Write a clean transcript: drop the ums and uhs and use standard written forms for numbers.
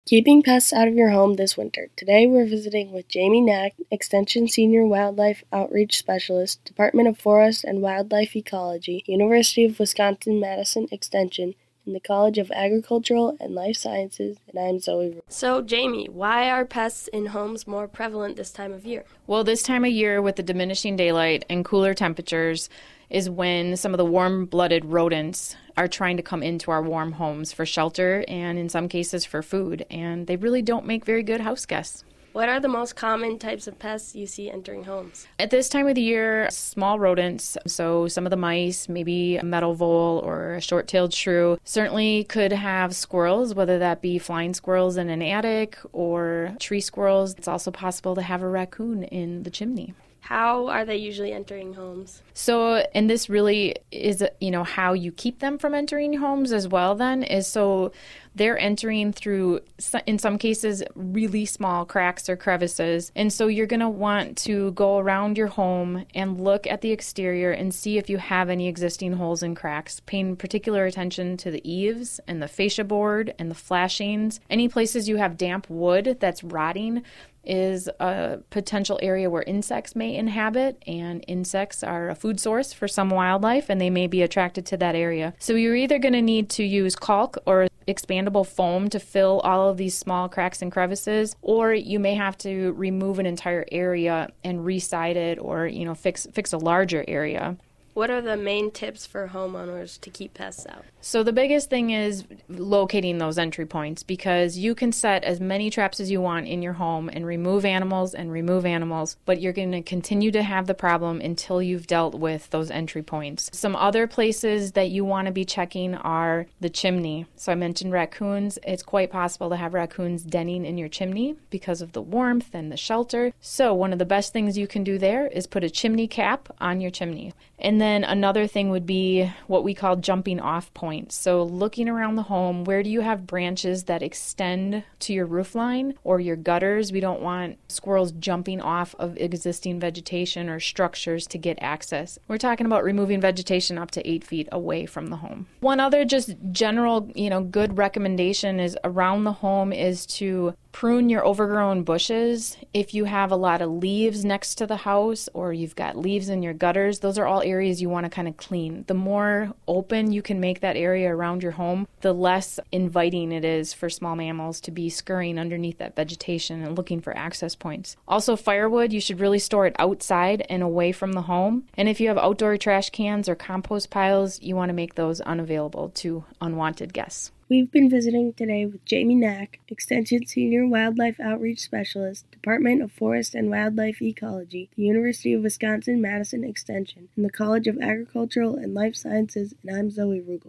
Keeping pests out of your home this winter. Today we're visiting with Jamie Knack, Extension Senior Wildlife Outreach Specialist, Department of Forest and Wildlife Ecology, University of Wisconsin-Madison Extension, and the College of Agricultural and Life Sciences, and I'm Zoe Rubin. So, Jamie, why are pests in homes more prevalent this time of year? Well, this time of year with the diminishing daylight and cooler temperatures is when some of the warm-blooded rodents are trying to come into our warm homes for shelter and in some cases for food, and they really don't make very good house guests. What are the most common types of pests you see entering homes? At this time of the year, small rodents, so some of the mice, maybe a meadow vole or a short-tailed shrew, certainly could have squirrels, whether that be flying squirrels in an attic or tree squirrels. It's also possible to have a raccoon in the chimney. How are they usually entering homes? So, and this really is, how you keep them from entering homes as well then, is so they're entering through, in some cases, really small cracks or crevices. And so you're going to want to go around your home and look at the exterior and see if you have any existing holes and cracks, paying particular attention to the eaves and the fascia board and the flashings. Any places you have damp wood that's rotting is a potential area where insects may inhabit, and insects are a food source for some wildlife and they may be attracted to that area. So you're either going to need to use caulk or expandable foam to fill all of these small cracks and crevices, or you may have to remove an entire area and re-side it or fix a larger area. What are the main tips for homeowners to keep pests out? So the biggest thing is locating those entry points, because you can set as many traps as you want in your home and remove animals, but you're going to continue to have the problem until you've dealt with those entry points. Some other places that you want to be checking are the chimney. So I mentioned raccoons. It's quite possible to have raccoons denning in your chimney because of the warmth and the shelter. So one of the best things you can do there is put a chimney cap on your chimney. And then another thing would be what we call jumping off points. So looking around the home, where do you have branches that extend to your roof line or your gutters? We don't want squirrels jumping off of existing vegetation or structures to get access. We're talking about removing vegetation up to 8 feet away from the home. One other just general, good recommendation is around the home is to prune your overgrown bushes. If you have a lot of leaves next to the house or you've got leaves in your gutters, those are all areas you want to kind of clean. The more open you can make that area around your home, the less inviting it is for small mammals to be scurrying underneath that vegetation and looking for access points. Also, firewood, you should really store it outside and away from the home. And if you have outdoor trash cans or compost piles, you want to make those unavailable to unwanted guests. We've been visiting today with Jamie Knack, Extension Senior Wildlife Outreach Specialist, Department of Forest and Wildlife Ecology, the University of Wisconsin-Madison Extension, and the College of Agricultural and Life Sciences, and I'm Zoe Rugel.